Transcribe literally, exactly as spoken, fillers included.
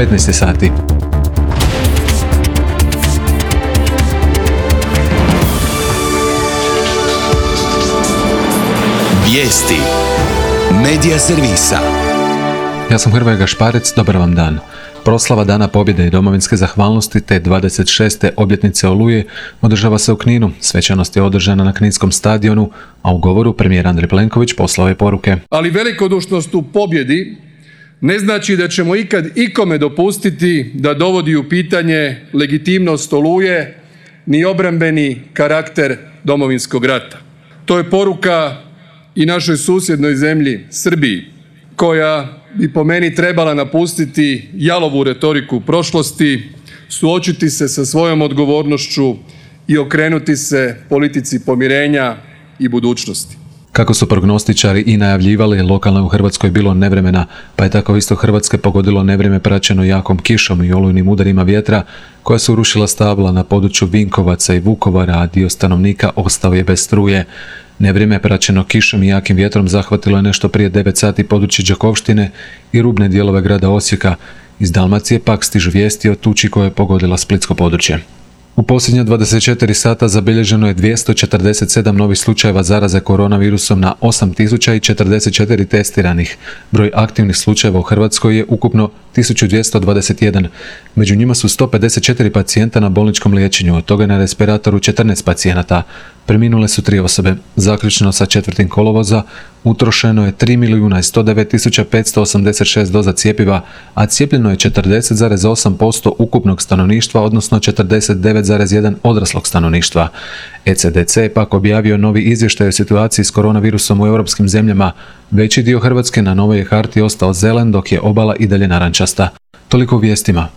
petnaest sati. Vijesti Medija servisa. Ja sam Hrvoje Gašparec, dobar vam dan. Proslava Dana pobjede i domovinske zahvalnosti te dvadeset šeste obljetnice Oluje održava se u Kninu. Svečanost je održana na Kninskom stadionu, a u govoru premijer Andrej Plenković poslao je poruke. Ali velikodušnost u pobjedi ne znači da ćemo ikad ikome dopustiti da dovodi u pitanje legitimnost Oluje ni obrambeni karakter Domovinskog rata. To je poruka i našoj susjednoj zemlji Srbiji, koja bi po meni trebala napustiti jalovu retoriku prošlosti, suočiti se sa svojom odgovornošću i okrenuti se politici pomirenja i budućnosti. Kako su prognostičari i najavljivali, lokalno je u Hrvatskoj bilo nevremena, pa je tako isto Hrvatske pogodilo nevrijeme praćeno jakom kišom i olujnim udarima vjetra, koja su rušila stabla na području Vinkovaca i Vukovara, a dio stanovnika ostao je bez struje. Nevrijeme praćeno kišom i jakim vjetrom zahvatilo je nešto prije devet sati područje Đakovštine i rubne dijelove grada Osijeka. Iz Dalmacije pak stižu vijesti o tuči koja je pogodila splitsko područje. U posljednja dvadeset četiri sata zabilježeno je dvjesto četrdeset sedam novih slučajeva zaraze koronavirusom na osam tisuća četrdeset četiri testiranih. Broj aktivnih slučajeva u Hrvatskoj je ukupno tisuću dvjesto dvadeset jedan. Među njima su sto pedeset četiri pacijenta na bolničkom liječenju, od toga je na respiratoru četrnaest pacijenata. Preminule su tri osobe. Zaključno sa četvrtim kolovoza utrošeno je tri milijuna sto devet tisuća petsto osamdeset šest doza cjepiva, a cijepljeno je četrdeset zarez osam posto ukupnog stanovništva, odnosno četrdeset devet zarez jedan posto odraslog stanovništva. E C D C je pak objavio novi izvještaj o situaciji s koronavirusom u europskim zemljama. Veći dio Hrvatske na novoj je karti ostao zelen, dok je obala i dalje narančasta. Toliko u vijestima.